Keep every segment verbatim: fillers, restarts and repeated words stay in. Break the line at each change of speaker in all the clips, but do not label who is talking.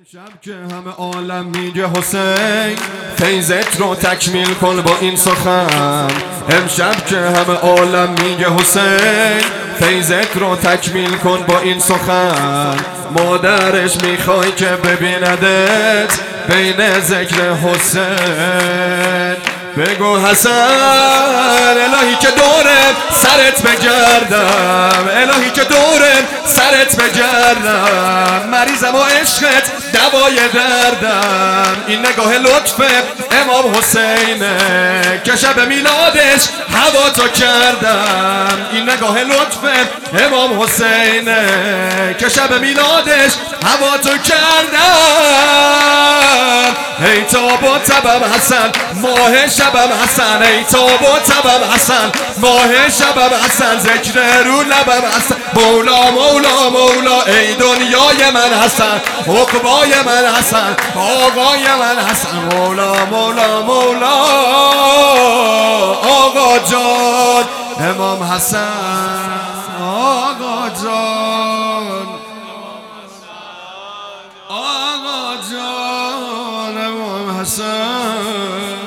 امشب که همه عالم میگه حسین فیضت رو تکمیل کن با این سخن. امشب که همه عالم میگه حسین فیضت رو تکمیل کن با این سخن. مادرش میخوای که ببیندت بین ذکر حسین. بگو حسن الهی که دوره سرت بگردم، الهی که دوره سرت بگردم. مریضم و عشقت دوای دردم. این نگاه لطف امام حسینه که شب میلادش هوا تو کردم. این نگاه لطف امام حسینه که شب میلادش هوا تو کردم. ای تاب و تبم حسن ماه شبم حسن، ای تاب و تبم حسن ماه شبم حسن. ذکر رو لبم حسن، مولا مولا مولا ای دنیای من حسن، عقبای من حسن، آقای من حسن. مولا مولا مولا آقا جان امام حسن، آقا جان آقا جان امام حسن.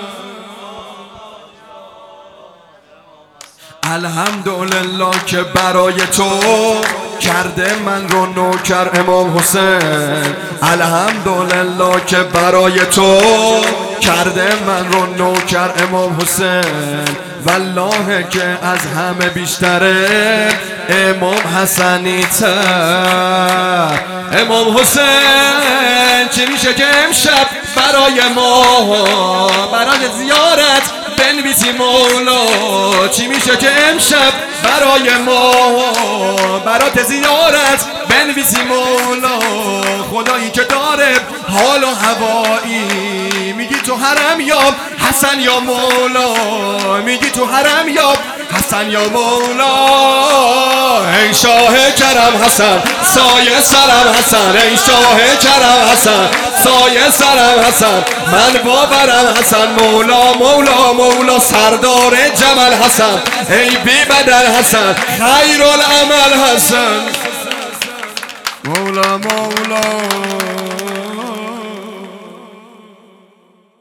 الحمدلله که برای تو کرده من رو نوکر امام حسین. الحمدلله که برای تو کرده من رو نوکر امام حسین. والله که از همه بیشتره امام حسنی تر. امام حسین چی میشه که امشب برای ما برای زیارت بنویسی مولا؟ چی میشه که امشب برای ما برات زیارت بنویسی مولا؟ خدایی که داره حال و هوایی، میگی تو حرم یا حسن یا مولا، میگی تو حرم یا حسن یا مولا. ای شاه کرم حسن سایه سرم حسن، ای شاه کرم حسن سایه سرم حسن. من باورم حسن مولا مولا مولا سردار جمل حسن. ای بی بدل حسن خیر العمل حسن. مولا مولا